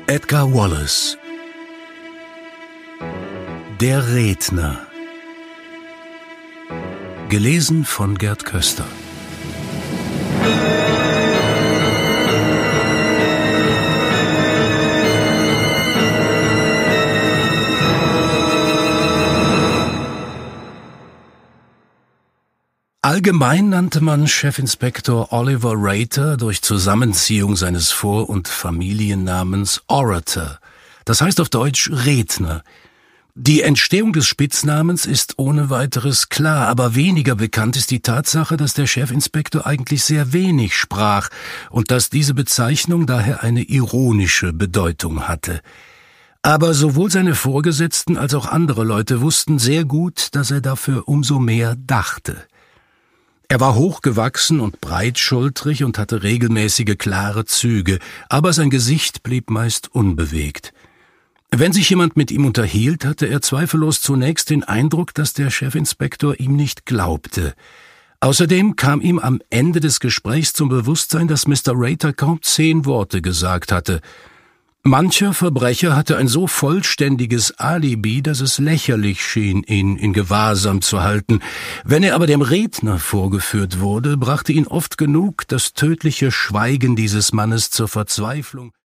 Edgar Wallace. Der Redner. Gelesen von Gerd Köster. Allgemein nannte man Chefinspektor Oliver Rater durch Zusammenziehung seines Vor- und Familiennamens Orator, das heißt auf Deutsch Redner. Die Entstehung des Spitznamens ist ohne weiteres klar, aber weniger bekannt ist die Tatsache, dass der Chefinspektor eigentlich sehr wenig sprach und dass diese Bezeichnung daher eine ironische Bedeutung hatte. Aber sowohl seine Vorgesetzten als auch andere Leute wussten sehr gut, dass er dafür umso mehr dachte. Er war hochgewachsen und breitschultrig und hatte regelmäßige, klare Züge, aber sein Gesicht blieb meist unbewegt. Wenn sich jemand mit ihm unterhielt, hatte er zweifellos zunächst den Eindruck, dass der Chefinspektor ihm nicht glaubte. Außerdem kam ihm am Ende des Gesprächs zum Bewusstsein, dass Mr. Rater kaum 10 Worte gesagt hatte. Mancher Verbrecher hatte ein so vollständiges Alibi, dass es lächerlich schien, ihn in Gewahrsam zu halten. Wenn er aber dem Redner vorgeführt wurde, brachte ihn oft genug das tödliche Schweigen dieses Mannes zur Verzweiflung.